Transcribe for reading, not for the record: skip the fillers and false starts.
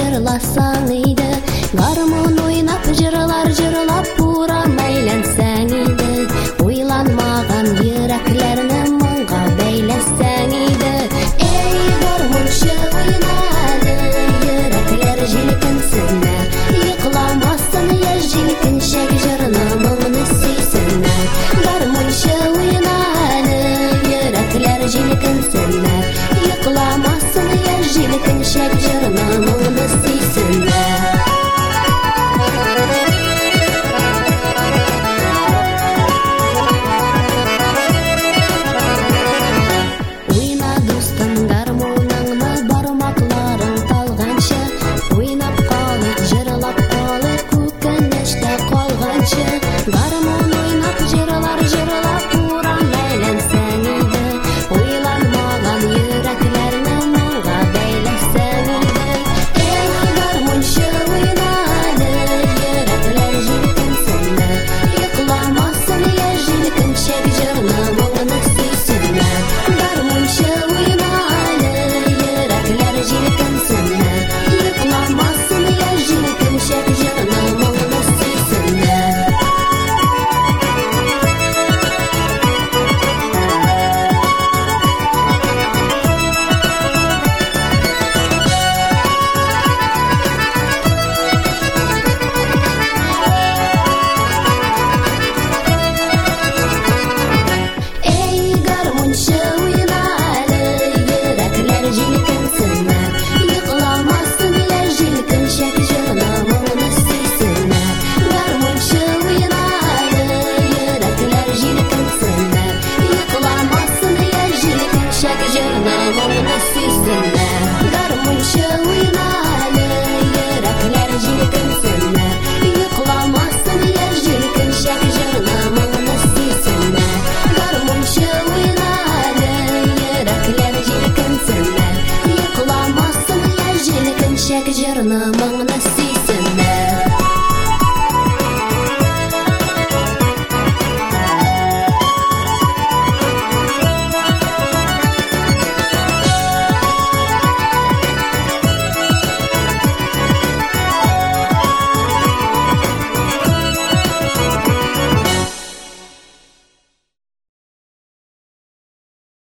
жырласаң иде, гармон ойнап жырлап буран әйләнсәң иде, уйланмаган йөрәкләрне моңга бәйләсәң иде. Эй, гармончы уйнады, йөрәкләр җилкенсеннәр, йокламасын яшь җилкенчәк җырны моңны сөйсеннәр. Гармончы уйнады, йөрәкләр җилкенсеннәр, йокламасын яшь җилкенчәк җырны моңны